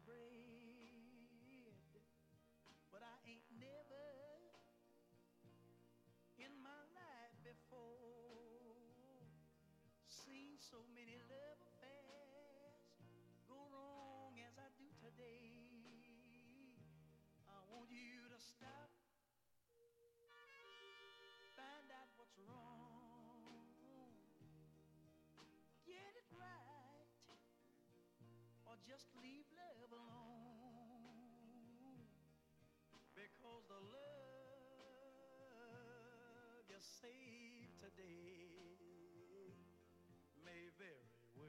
bread, but I ain't never in my life before seen so many love affairs go wrong as I do today. I want you to stop, find out what's wrong, get it right, or just leave love alone. Because the love you save today may very well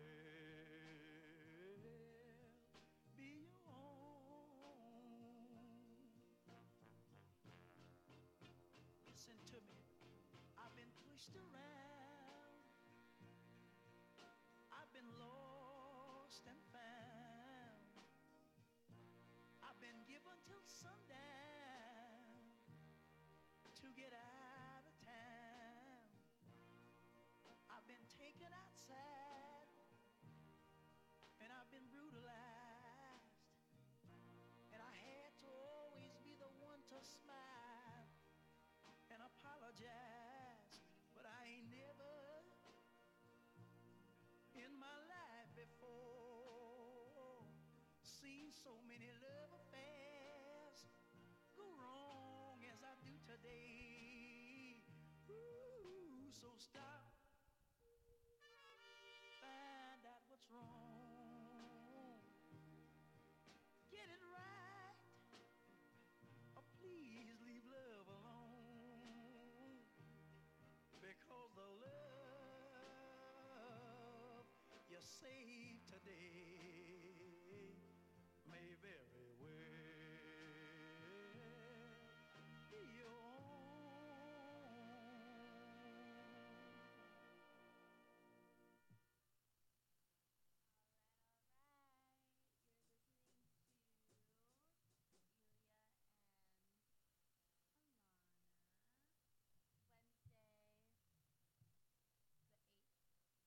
be your own. Listen to me, I've been pushed around, I've been lost and found, I've been given till sundown to get out of town. I've been taken outside and I've been brutalized, and I had to always be the one to smile and apologize. But I ain't never in my life before seen so many love affairs go wrong as I do today. Ooh, so stop, find out what's wrong, get it right, or please leave love alone. Because the love you save today may very well be your own. You're listening to Celia and Alana. Wednesday, the 8th.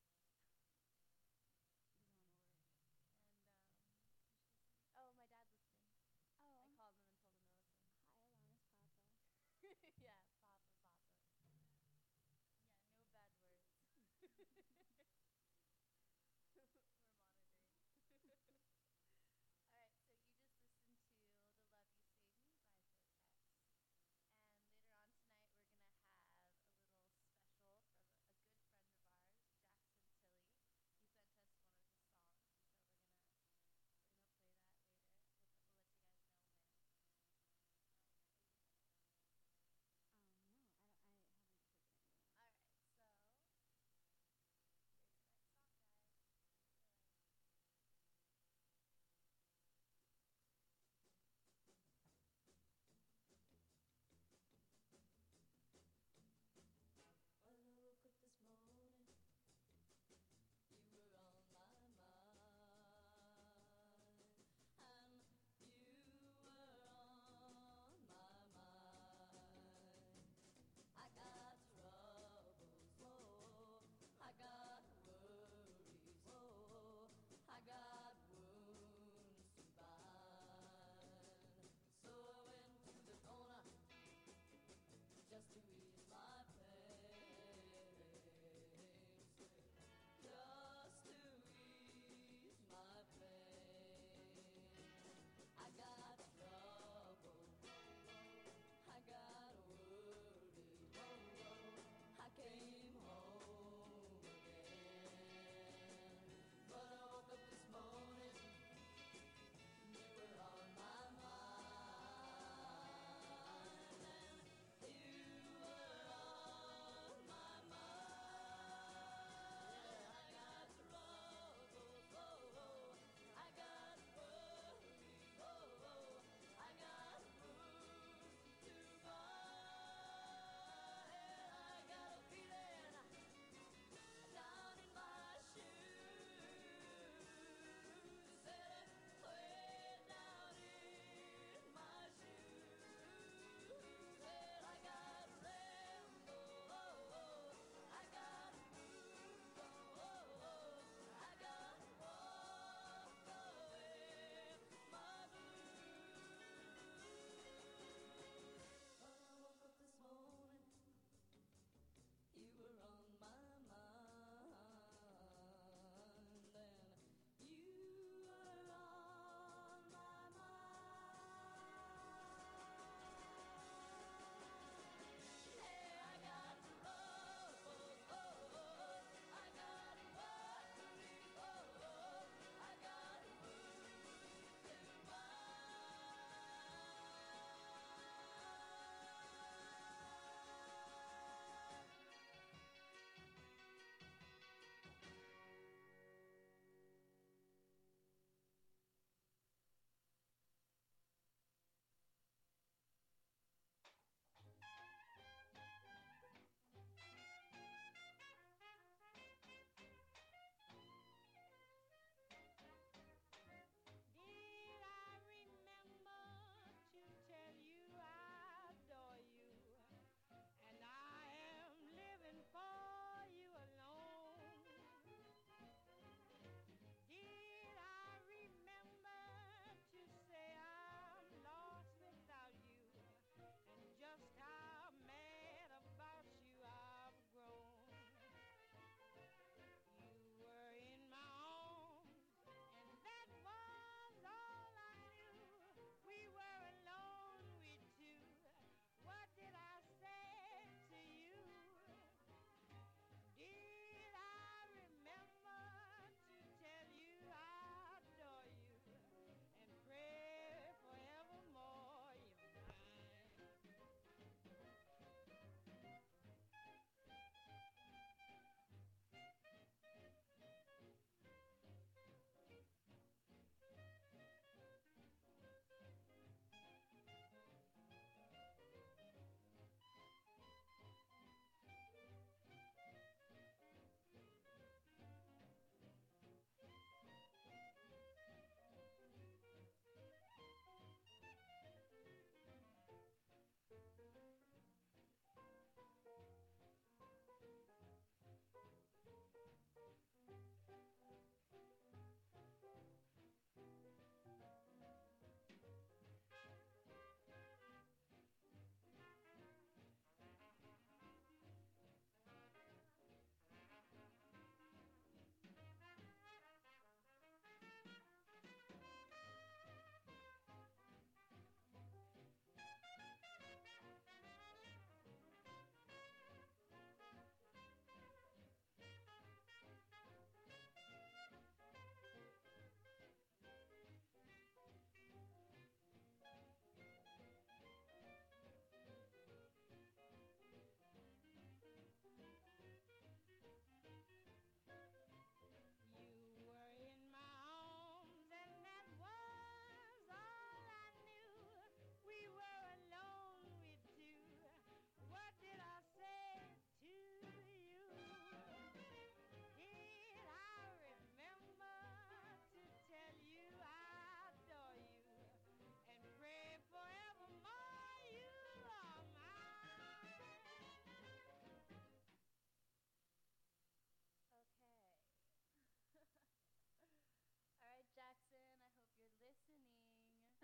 You don't want to work. And, who's listening? Oh, my dad listened. Oh. I called him and told him to listen. Hi, Alana's papa. Yeah, Papa, Papa. Yeah, no bad words. We're monitoring. Alright, so you just listened to The Love You Saved Me by Vortex. And later on tonight, we're going to have a little special from a good friend of ours, Jackson Tilly. He sent us one of his songs, so we're gonna play that later. We'll let you guys know when. What do you think?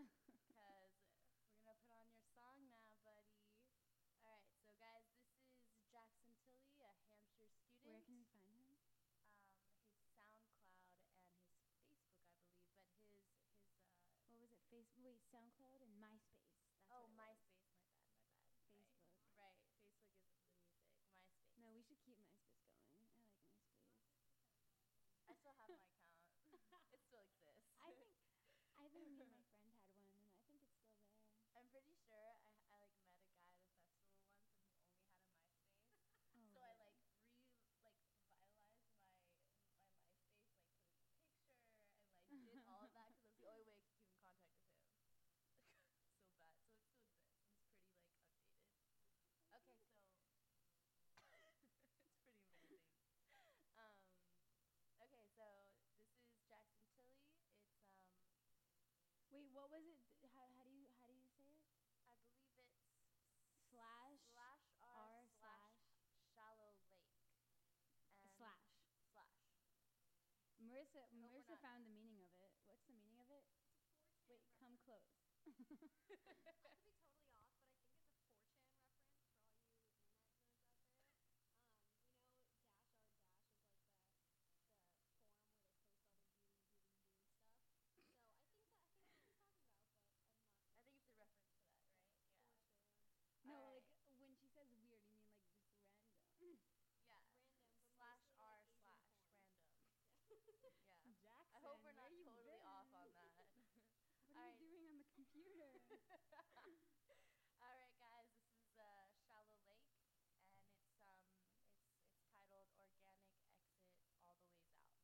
because we're gonna put on your song now, buddy. All right, so guys, this is Jackson Tilley, a Hampshire student. Where can we find him? His SoundCloud and his Facebook, I believe, but What was it? Wait, SoundCloud and MySpace. That's oh, what it was. MySpace, my bad, my bad. Facebook. Right, Facebook is the music. MySpace. No, we should keep MySpace going. I like MySpace. I still have my account. It still exists. I think me and my friend had one, and I think it's still there. I'm pretty sure I like met a guy at a festival once, and he only had a MySpace. Oh, So I really? vitalized my MySpace, like put his picture and like did all of that because that's the only way I could keep in contact with him. So bad. So it still exists. And it's pretty like updated. Okay, so it's pretty amazing. Um, okay, so this is Jackson Tilley. It's Wait, what was it? How do you say it? I believe it's Slash R R slash shallow lake. And slash. slash. Marissa hope we're not- found the meaning of it. What's the meaning of it? It's a 4chan Wait, come close. I could be totally off, but I think it's a 4chan reference for all you internet nerds out there. You know, dash r dash is like the forum where they post all the really stuff. So I think that's what he's talking about, but I'm not. I think it's a reference to that, right? Yeah. 4chan. No, Alright. like when she says weird, you mean like just random. Yeah. Random, but Slash mostly, like, R Asian slash porn. random. Yeah. Yeah. Jackson, I hope we're where not you totally been? off on that. What are you doing on the computer? All right, guys. This is Shallow Lake, and it's titled "Organic Exit All the Ways Out."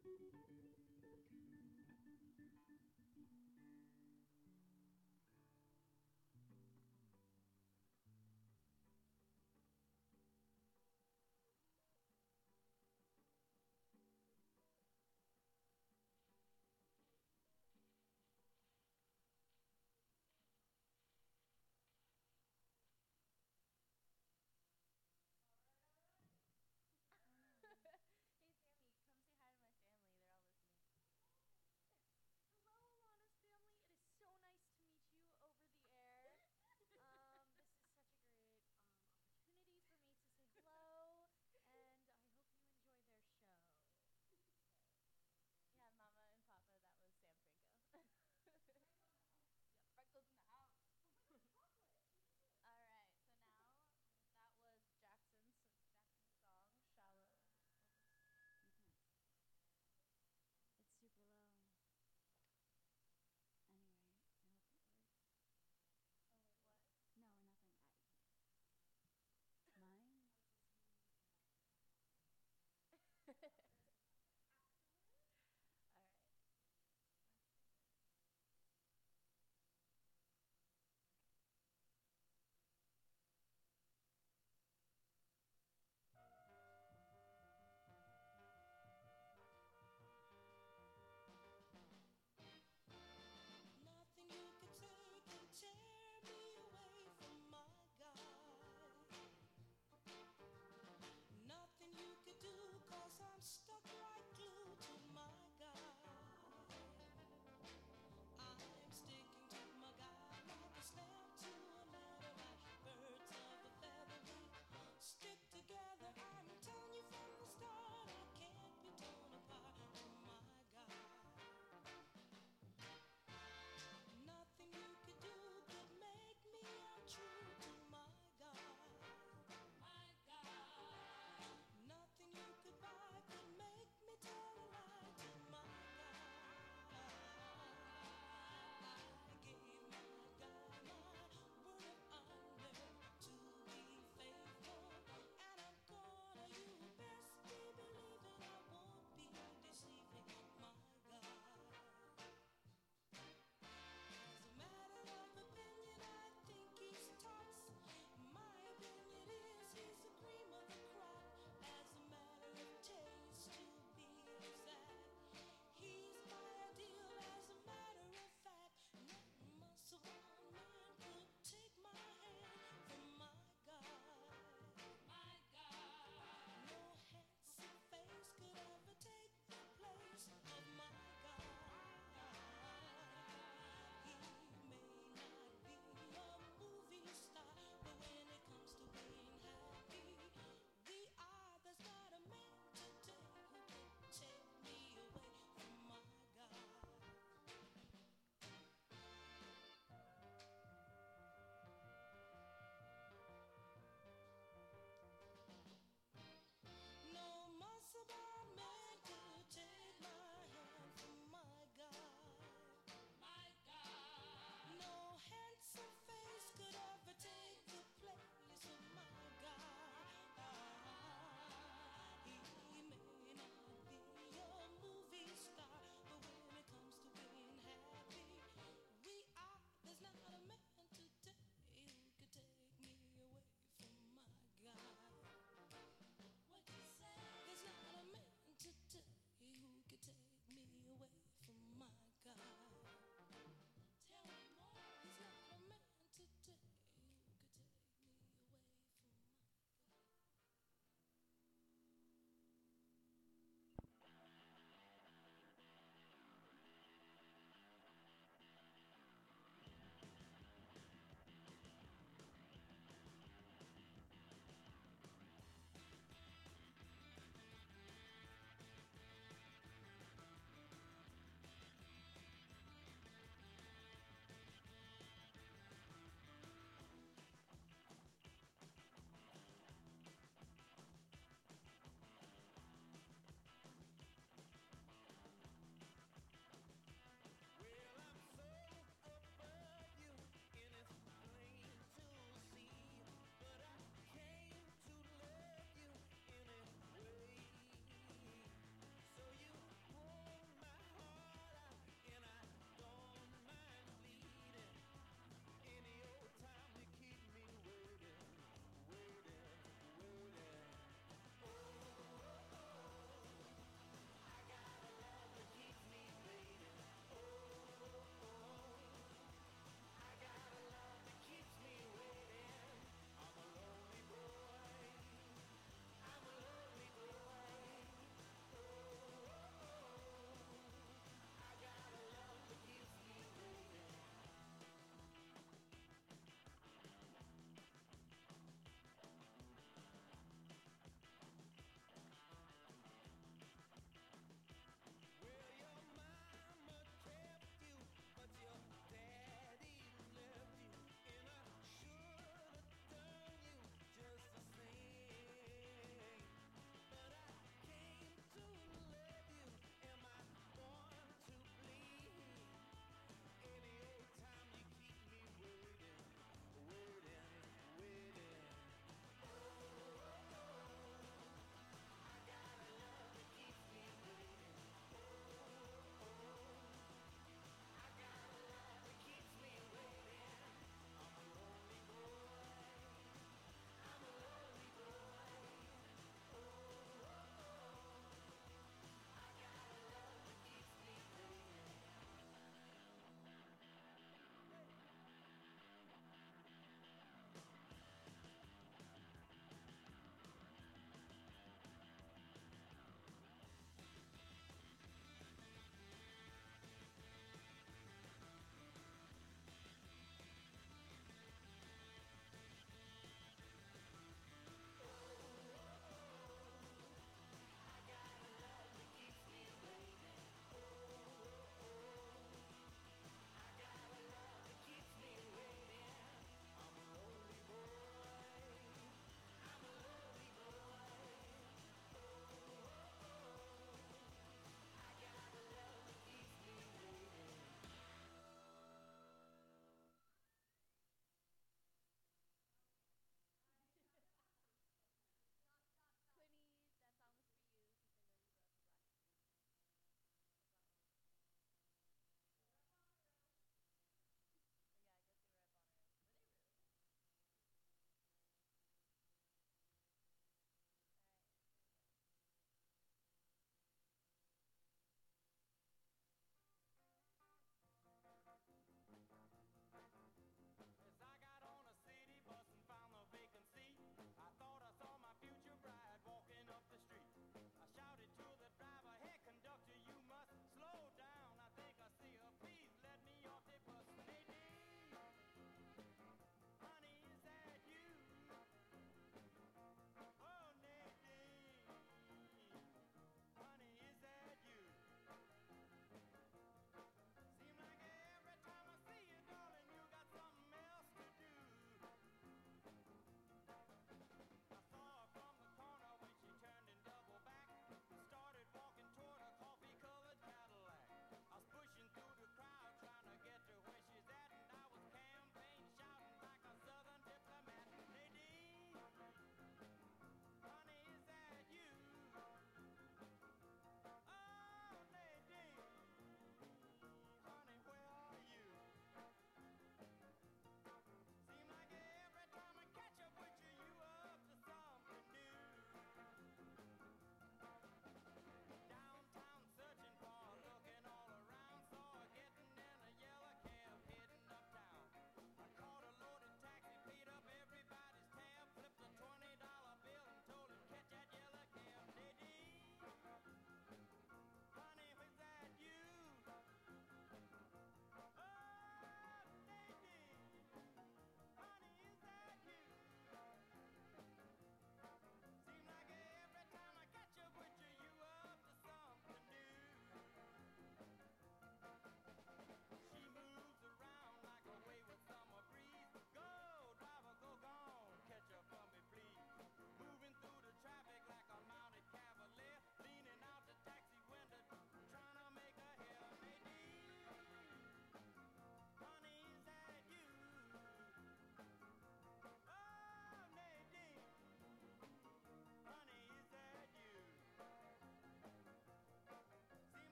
Hey Sammy, come say hi to my family. They're all listening.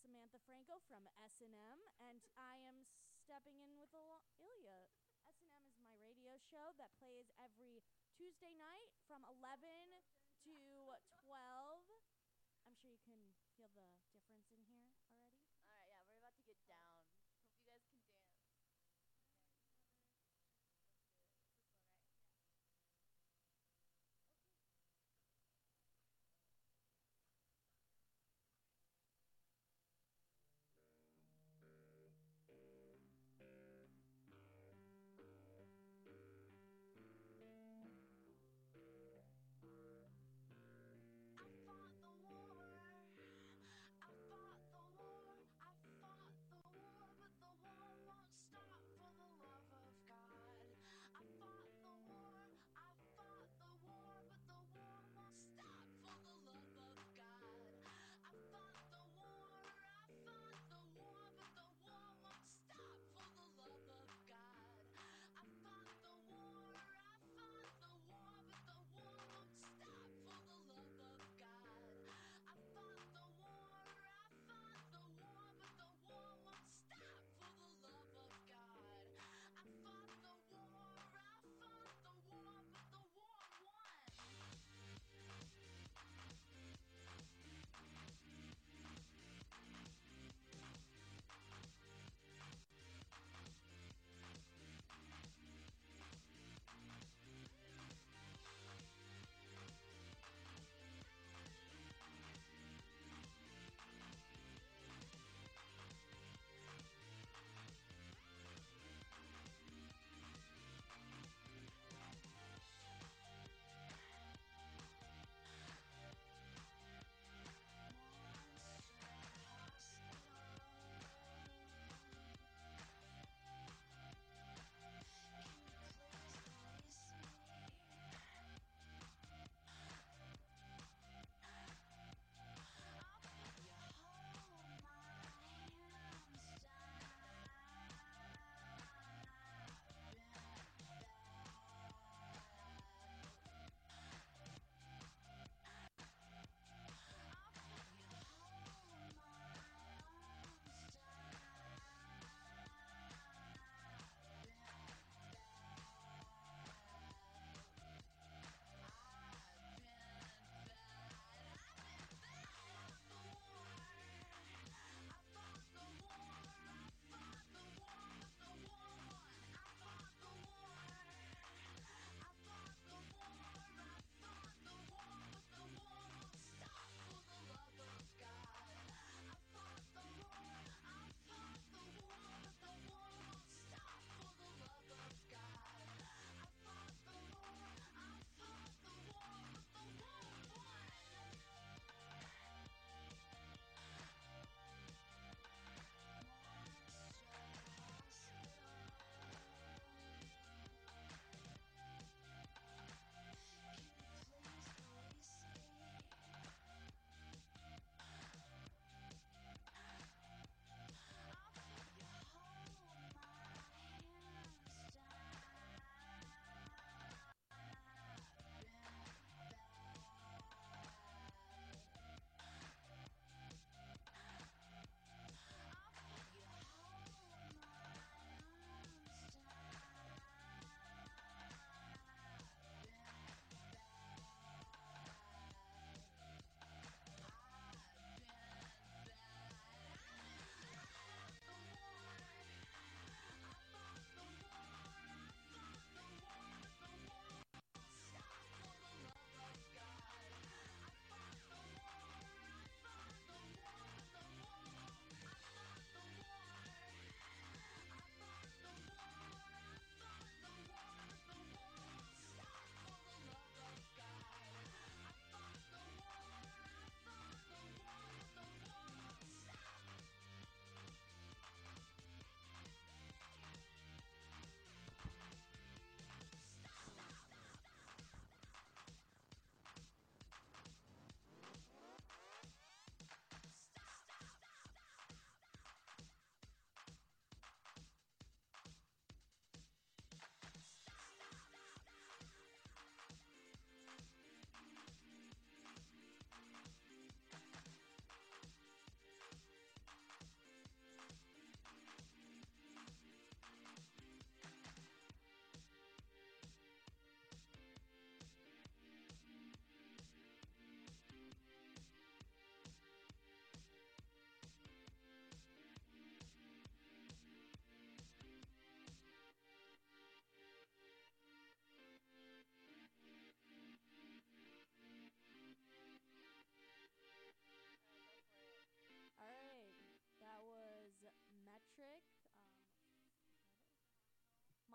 Samantha Franco from S&M, and I am stepping in with Ilya. S&M is my radio show that plays every Tuesday night from 11 to 12. I'm sure you can feel the difference in here already. All right, yeah, we're about to get down. Hope you guys can dance. Let's do it. It's this one, right? I fought the war. I fought the war. I fought the war.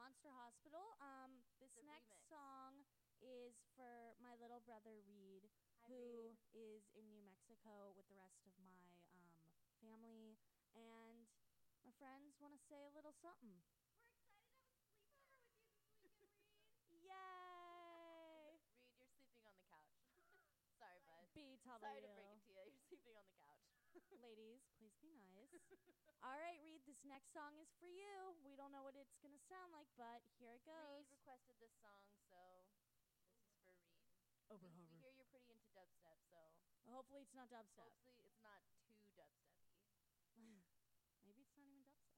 Monster Hospital. This It's a next remix. song is for my little brother Reed, Hi, who Reed. is in New Mexico with the rest of my family, and my friends want to say a little something. We're excited to have a sleepover with you this weekend, Reed. Yay! Reed, you're sleeping on the couch. Sorry, bud. Be totally Sorry to break it to you. You're sleeping on the couch. Ladies, please be nice. All right, Reed, this next song is for you. We don't know what it's going to sound like, but here it goes. Reed requested this song, so this is for Reed. Over, We over. hear you're pretty into dubstep, so Hopefully it's not dubstep. hopefully it's not too dubstep-y. Maybe it's not even dubstep.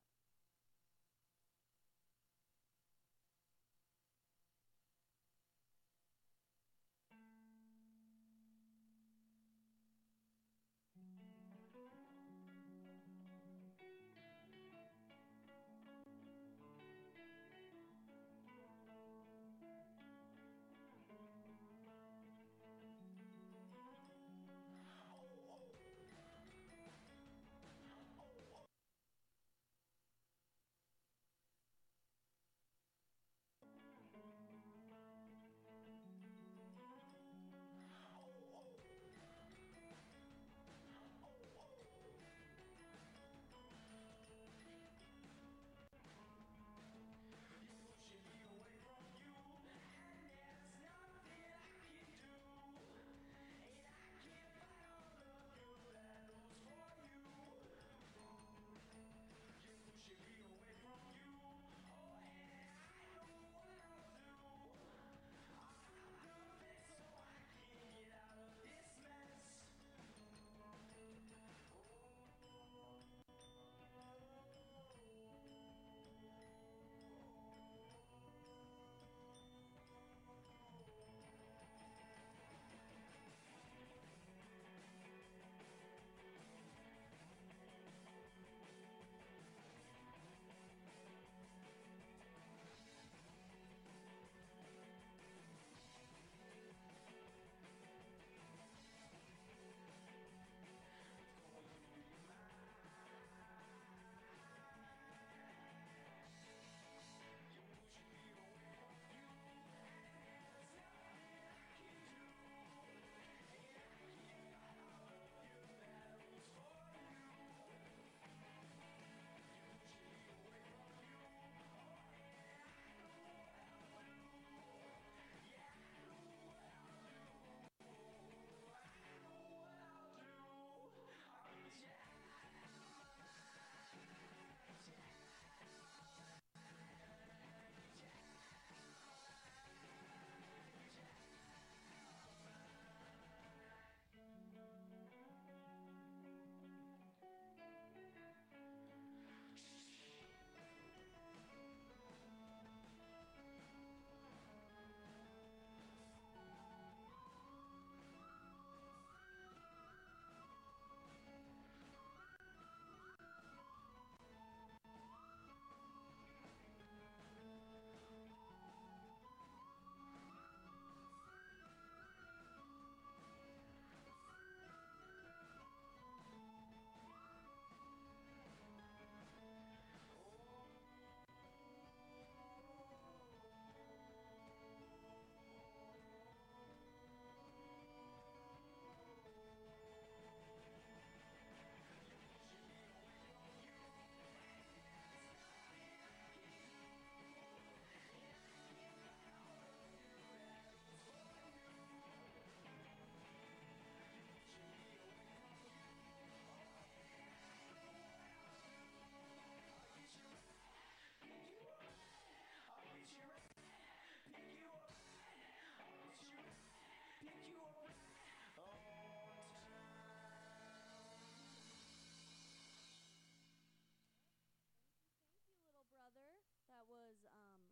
Thank you, little brother. That was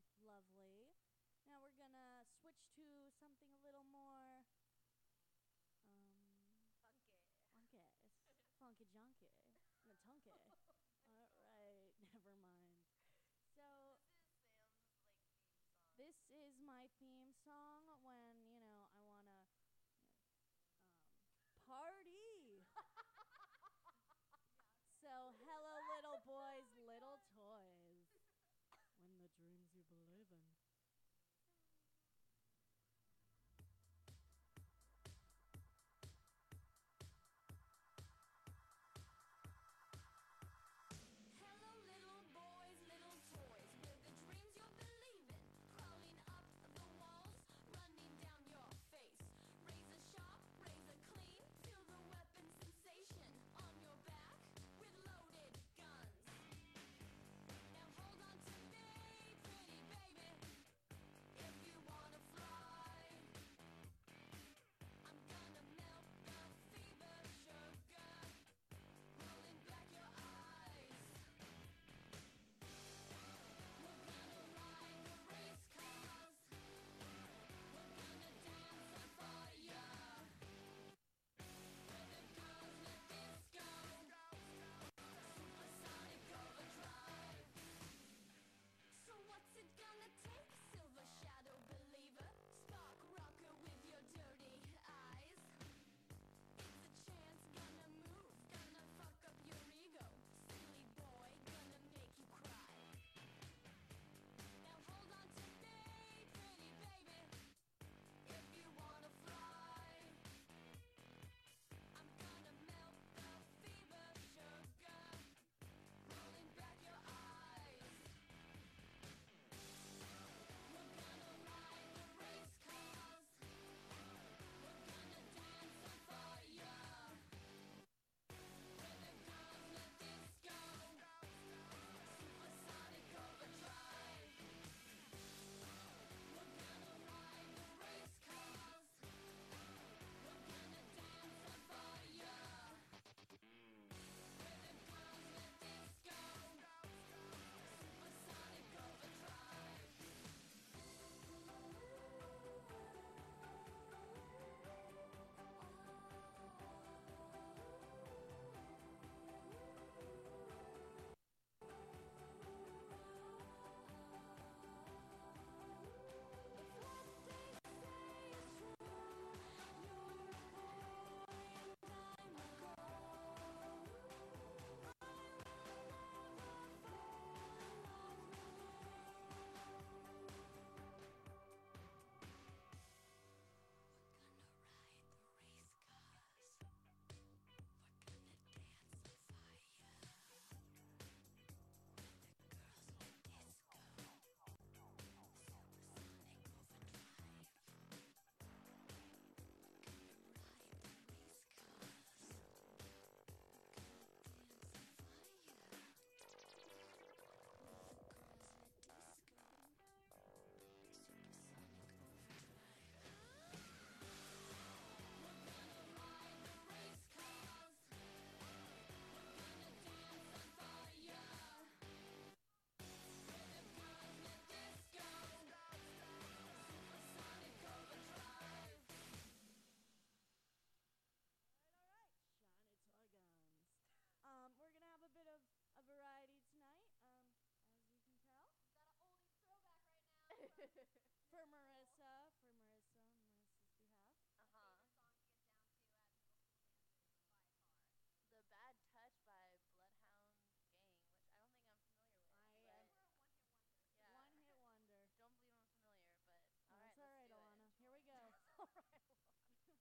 lovely. Now we're gonna switch to something a little more Funky. funky. It's funky junky. Natunky. All right, never mind. So This is Sam's like theme song. this is my theme song when I wanna party. So hello, little boys, little toys. When the dreams you believe For Marissa, Marissa's behalf. Uh-huh. Favorite song to get down to at middle school dances by far. The Bad Touch by Bloodhound Gang, which I don't think I'm familiar with. I They am- were a one-hit wonder. Yeah. One hit wonder. Don't believe I'm familiar, but all That's right, all let's right, do Alana. it. Here we go. All right, Alana.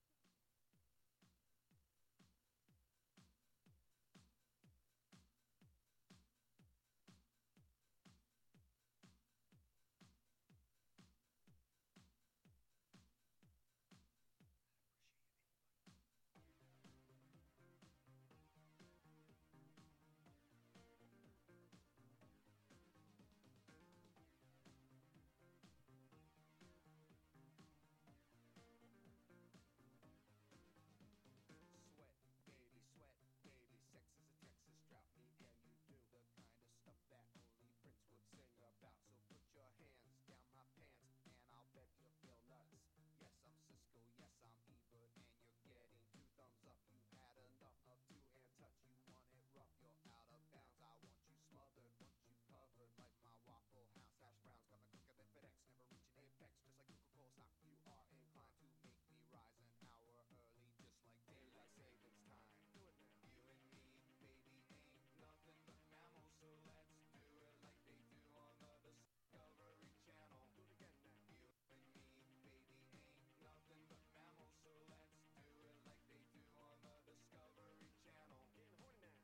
Sweat, baby, sex is a Texas drought. Me and you do the kind of stuff that only Prince would sing about. So put your hands down my pants, and I'll bet you feel nuts. Yes, I'm Cisco, yes, I'm Ebert, and you're getting 2 thumbs up. You've had enough of 2 hand touch. You want it rough, you're out of bounds. I want you smothered, want you covered like my Waffle House hash browns. Coming quicker than FedEx, never reaching apex. Just like Coca-Cola stock, you are inclined to make me rise an hour early, just like daylight savings time. Do it now. You and me, baby, ain't nothing but mammals, so let's do it like they do on the Discovery Channel. Do it again now. You and me, baby, ain't nothing but mammals, so let's do it like they do on the Discovery Channel. Getting horny now.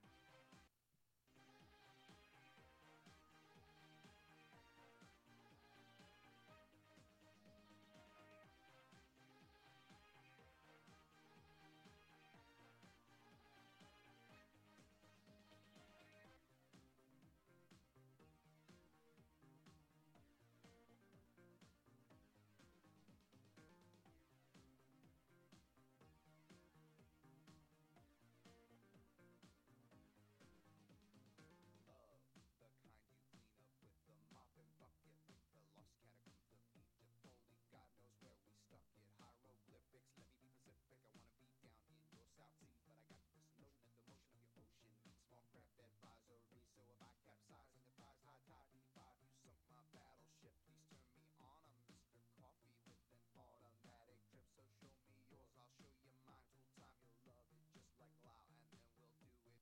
Love, the kind you clean up with the mop and bucket, like the lost catacombs of Egypt. Only God knows where we stuck it. Hieroglyphics, let me be Pacific. I wanna be down in your South Seas, but I got this notion that the motion of your ocean means small craft advisory. So if I capsize and your thighs high tide, D5, you sunk my battleship. Please turn me on. I'm Mr. Coffee with an automatic drip. So show me yours, I'll show you mine. Tool time, you'll love it just like Lao, and then we'll do it.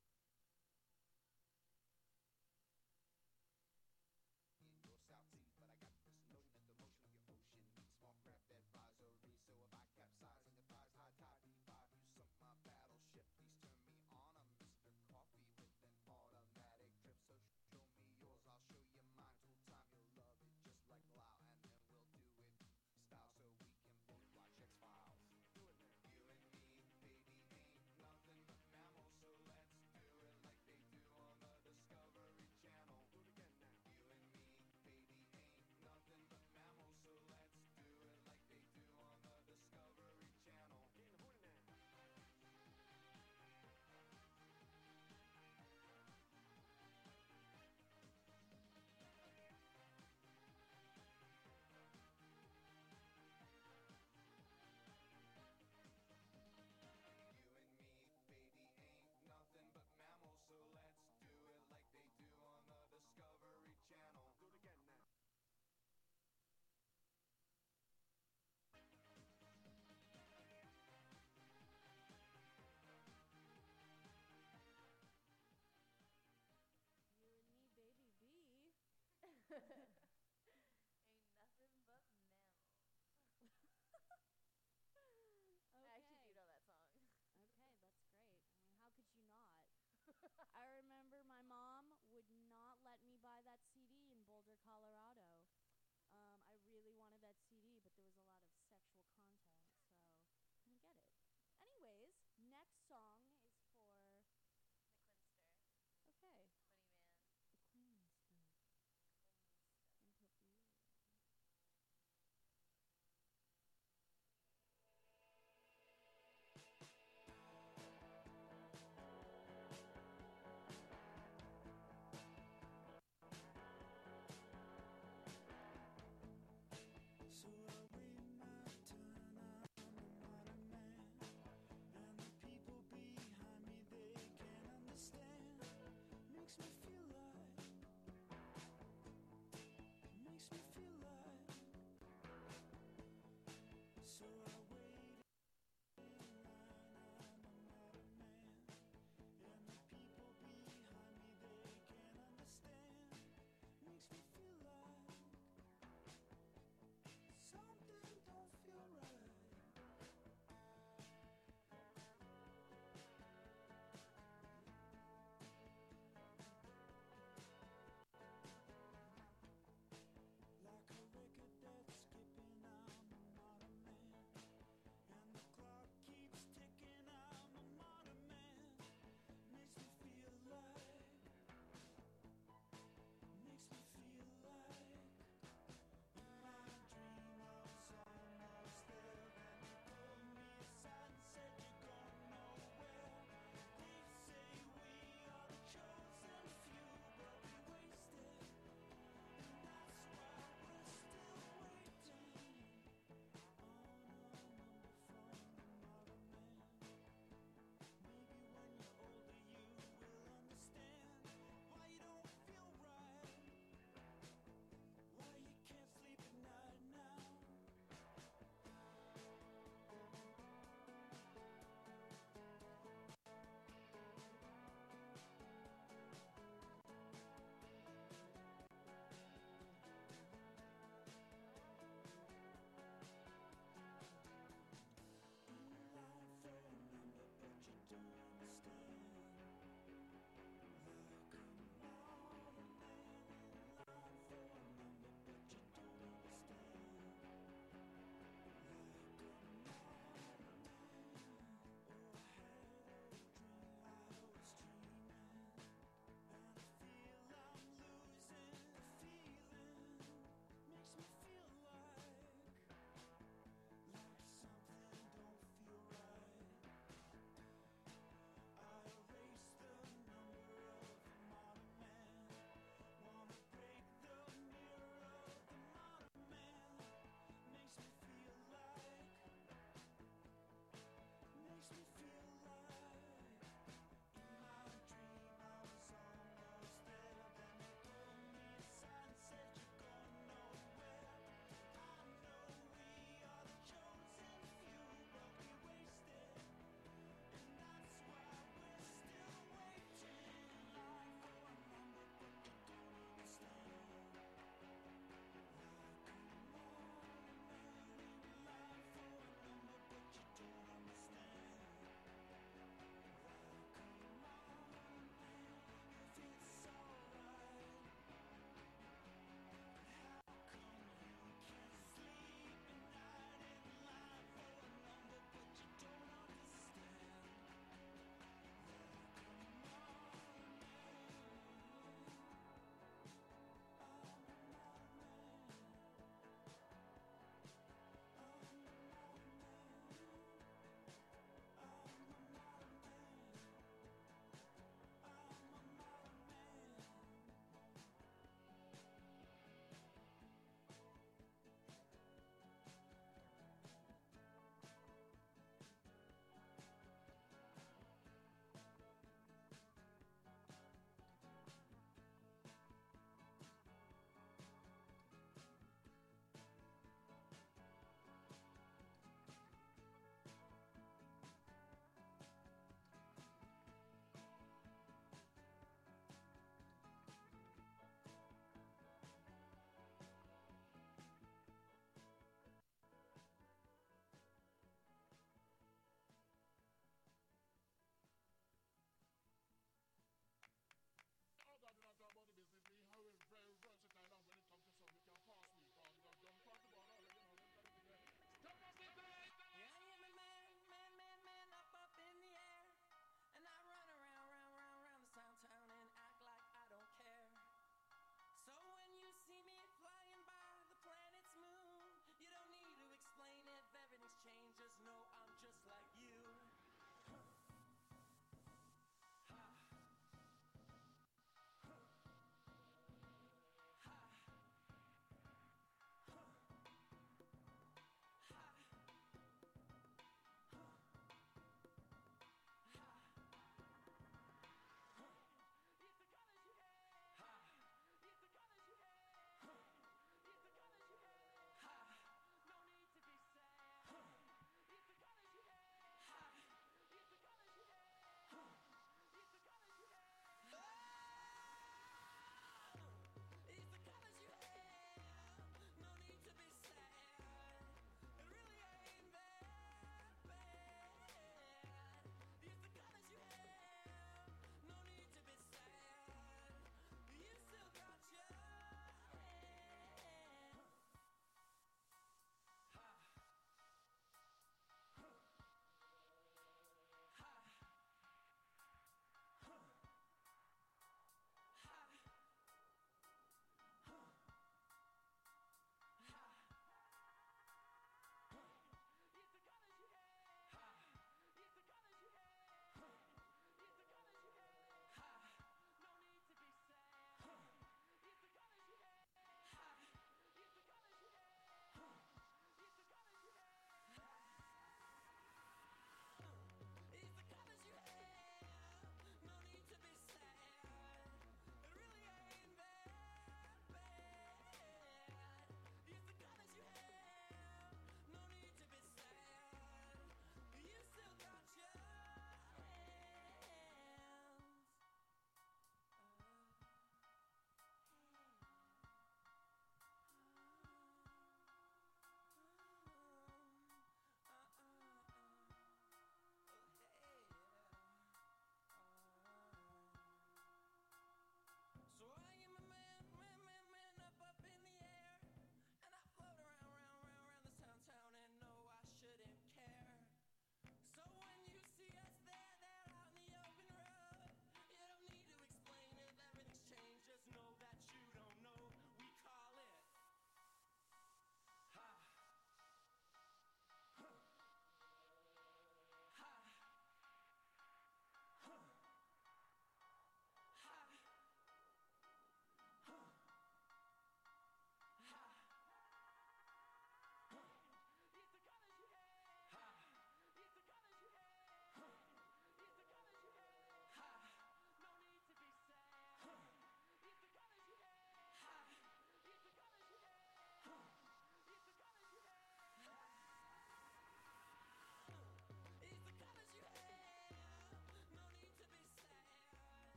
In your South Seas, but I got this notion that the motion of your ocean means small craft advisory. So if I capsize and your thighs high tide, D5, you sunk my battleship. Please turn me on. I'm Mr. Coffee with an automatic drip. So show me yours, I'll show you mine. Tool time, you'll love it just like Lao, and then we'll do it style so we can both watch X-Files. Do it now. You and me, baby, ain't nothing but mammals, so let's do it like they do on the Discovery Channel. Do it again now. You and me, baby, ain't nothing but mammals, so let's do it like they do on the Discovery Channel. Getting horny now. You and me, baby, ain't nothing but mammals, so let's do it like they do on the Discovery Channel. Do it again now. You and me, baby B. Ain't nothing but mammals. Okay. I actually do know that song. Okay, that's great. I mean, how could you not? I remember my mom would not let me buy that CD in Boulder, Colorado.